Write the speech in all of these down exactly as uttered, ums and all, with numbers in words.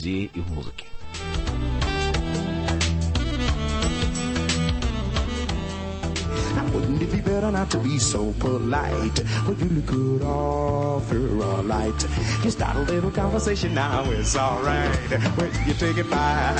везде и в музыке. Wouldn't it be better not to be so polite? Well, you look good off your light. You start a little conversation now, it's alright. When you take it back.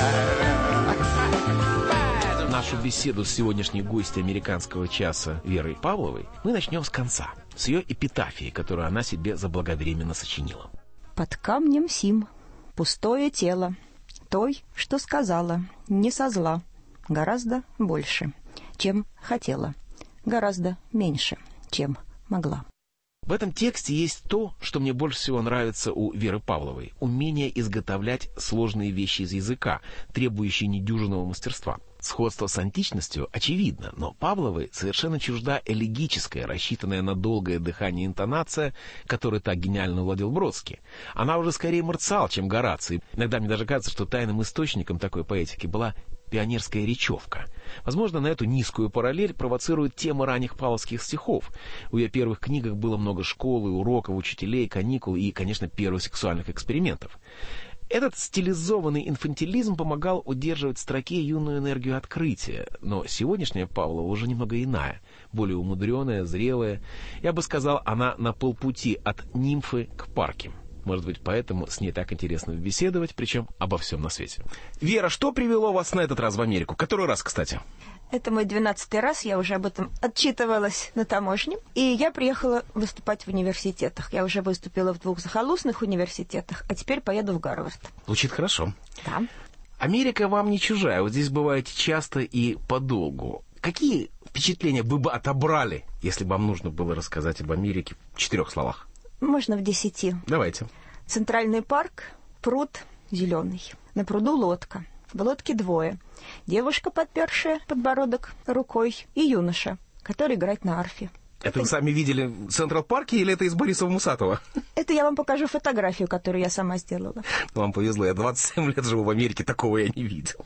Нашу беседу с сегодняшней гостьей американского часа Верой Павловой мы начнем с конца, с ее эпитафии, которую она себе заблаговременно сочинила. Под камнем сим пустое тело той, что сказала, не со зла, гораздо больше, чем хотела, гораздо меньше, чем могла. В этом тексте есть то, что мне больше всего нравится у Веры Павловой – умение изготовлять сложные вещи из языка, требующие недюжинного мастерства. Сходство с античностью очевидно, но Павловой совершенно чужда элегическая, рассчитанная на долгое дыхание интонация, которой так гениально владел Бродский. Она уже скорее Марциал, чем Гораций. Иногда мне даже кажется, что тайным источником такой поэтики была пионерская речевка. Возможно, на эту низкую параллель провоцирует тема ранних павловских стихов. В ее первых книгах было много школы, уроков, учителей, каникул и, конечно, первых сексуальных экспериментов. Этот стилизованный инфантилизм помогал удерживать в строке юную энергию открытия, но сегодняшняя Павлова уже немного иная, более умудренная, зрелая. Я бы сказал, она на полпути от нимфы к парке. Может быть, поэтому с ней так интересно беседовать, причем обо всем на свете. Вера, что привело вас на этот раз в Америку? Который раз, кстати? Это мой двенадцатый раз, я уже об этом отчитывалась на таможне. И я приехала выступать в университетах. Я уже выступила в двух захолустных университетах, а теперь поеду в Гарвард. Звучит хорошо. Да. Америка вам не чужая, вот здесь бываете часто и подолгу. Какие впечатления вы бы отобрали, если бы вам нужно было рассказать об Америке в четырех словах? Можно в десяти. Давайте. Центральный парк, пруд зеленый. На пруду лодка. В лодке двое. Девушка, подпершая подбородок рукой, и юноша, который играет на арфе. Это, это вы сами видели в Централ-парке или это из Борисова-Мусатова? Это я вам покажу фотографию, которую я сама сделала. Вам повезло, я двадцать семь лет живу в Америке, такого я не видел.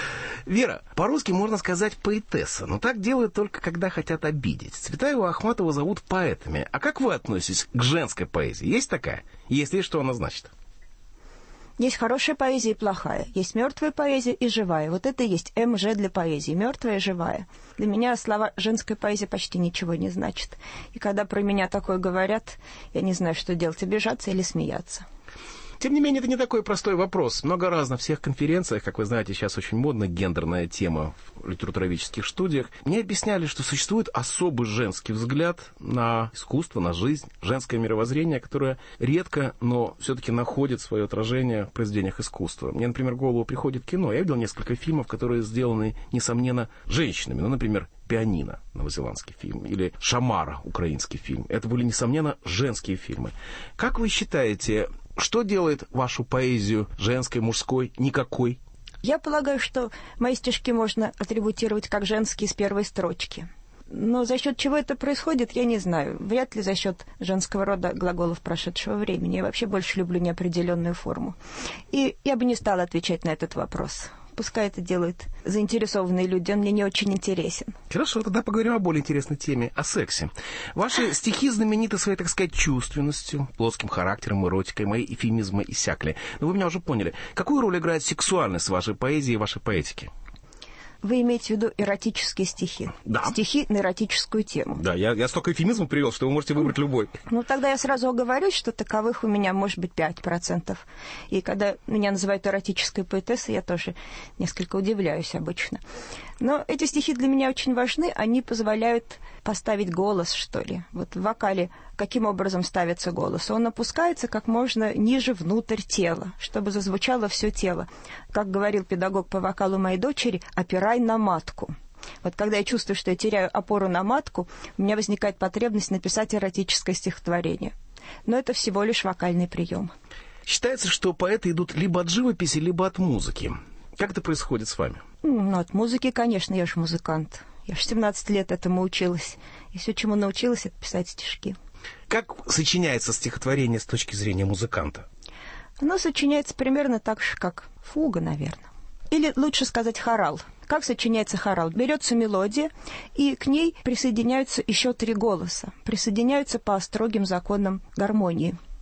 Вера, по-русски можно сказать поэтесса, но так делают только когда хотят обидеть. Цветаева и Ахматова зовут поэтами. А как вы относитесь к женской поэзии? Есть такая? Если есть, что она значит? Есть хорошая поэзия и плохая. Есть мертвая поэзия и живая. Вот это и есть эм жэ для поэзии. Мертвая и живая. Для меня слова «женская поэзия» почти ничего не значат. И когда про меня такое говорят, я не знаю, что делать, обижаться или смеяться. Тем не менее, это не такой простой вопрос. Много раз на всех конференциях, как вы знаете, сейчас очень модна гендерная тема в литературоведческих студиях. Мне объясняли, что существует особый женский взгляд на искусство, на жизнь, женское мировоззрение, которое редко, но все-таки находит свое отражение в произведениях искусства. Мне, например, в голову приходит кино. Я видел несколько фильмов, которые сделаны, несомненно, женщинами. Ну, например, «Пианино», новозеландский фильм, или «Шамара», украинский фильм. Это были, несомненно, женские фильмы. Как вы считаете, что делает вашу поэзию женской, мужской, никакой? Я полагаю, что мои стишки можно атрибутировать как женские с первой строчки. Но за счет чего это происходит, я не знаю. Вряд ли за счет женского рода глаголов прошедшего времени. Я вообще больше люблю неопределенную форму. И я бы не стала отвечать на этот вопрос. Пускай это делают заинтересованные люди, он мне не очень интересен. Хорошо, тогда поговорим о более интересной теме, о сексе. Ваши стихи знамениты своей, так сказать, чувственностью, плоским характером, эротикой, мои эвфемизмы иссякли. Но вы меня уже поняли. Какую роль играет сексуальность в вашей поэзии и вашей поэтике? Вы имеете в виду эротические стихи? Да. Стихи на эротическую тему. Да, я, я столько эвфемизмов привел, что вы можете выбрать любой. Ну, тогда я сразу оговорюсь, что таковых у меня может быть пять процентов. И когда меня называют эротической поэтессой, я тоже несколько удивляюсь обычно. Но эти стихи для меня очень важны, они позволяют поставить голос, что ли. Вот в вокале каким образом ставится голос? Он опускается как можно ниже внутрь тела, чтобы зазвучало все тело. Как говорил педагог по вокалу моей дочери, опирай на матку. Вот когда я чувствую, что я теряю опору на матку, у меня возникает потребность написать эротическое стихотворение. Но это всего лишь вокальный прием. Считается, что поэты идут либо от живописи, либо от музыки. Как это происходит с вами? Ну, от музыки, конечно, я же музыкант. Я же семнадцать лет этому училась. И все, чему научилась, это писать стишки. Как сочиняется стихотворение с точки зрения музыканта? Оно сочиняется примерно так же, как фуга, наверное. Или лучше сказать хорал. Как сочиняется хорал? Берется мелодия, и к ней присоединяются еще три голоса. Присоединяются по строгим законам гармонии.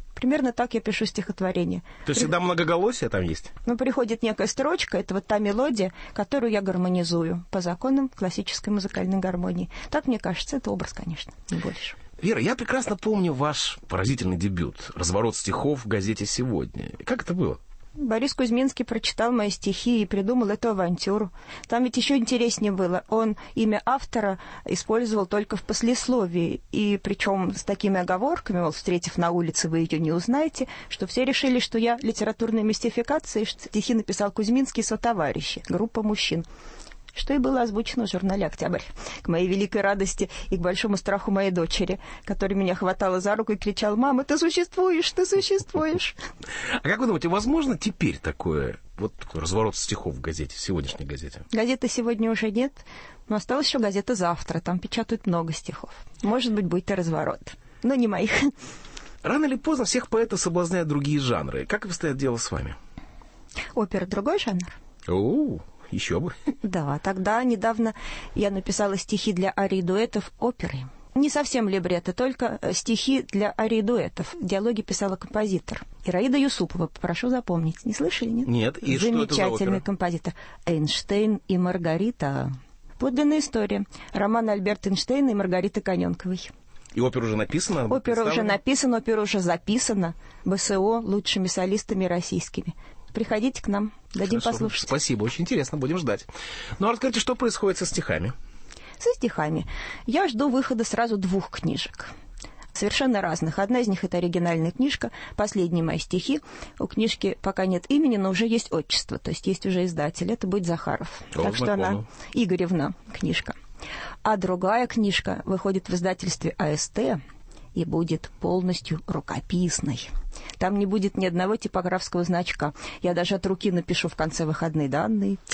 Примерно так я пишу стихотворение. То есть всегда многоголосие там есть? Ну, приходит некая строчка, это вот та мелодия, которую я гармонизую по законам классической музыкальной гармонии. Так, мне кажется, это образ, конечно, не больше. Вера, я прекрасно помню ваш поразительный дебют «Разворот стихов» в газете «Сегодня». Как это было? Борис Кузьминский прочитал мои стихи и придумал эту авантюру. Там ведь еще интереснее было. Он имя автора использовал только в послесловии. И причем с такими оговорками, мол, встретив на улице, вы ее не узнаете, что все решили, что я литературная мистификация, и что стихи написал Кузьминский сотоварищи, группа мужчин. Что и было озвучено в журнале «Октябрь», к моей великой радости и к большому страху моей дочери, которая меня хватала за руку и кричала: «Мама, ты существуешь, ты существуешь!» А как вы думаете, возможно теперь такое, вот такой разворот стихов в газете, в сегодняшней газете? Газеты сегодня уже нет, но осталась еще газета «Завтра», там печатают много стихов. Может быть, будет и разворот, но не моих. Рано или поздно всех поэтов соблазняют другие жанры. Как обстоят дела с вами? Опера — другой жанр? О-о-о. Еще бы. Да, тогда недавно я написала стихи для арий-дуэтов оперы. Не совсем либретто, только стихи для арий-дуэтов. Диалоги писала композитор Ираида Юсупова. Прошу запомнить. Не слышали, нет? Нет. И что это за замечательный опера? композитор. «Эйнштейн и Маргарита». Подлинная история. Роман Альберта Эйнштейна и Маргариты Коненковой. И опера уже написана? Опера уже написана, опера уже записана. БСО лучшими солистами российскими. Приходите к нам, дадим Хорошо. послушать. Спасибо, очень интересно, будем ждать. Ну, а расскажите, что происходит со стихами? Со стихами. Я жду выхода сразу двух книжек. Совершенно разных. Одна из них — это оригинальная книжка, последние мои стихи. У книжки пока нет имени, но уже есть отчество, то есть есть уже издатель. Это будет Захаров. О, так что знакомо. она Игоревна книжка. А другая книжка выходит в издательстве АСТ и будет полностью рукописной. Там не будет ни одного типографского значка. Я даже от руки напишу в конце выходные данные.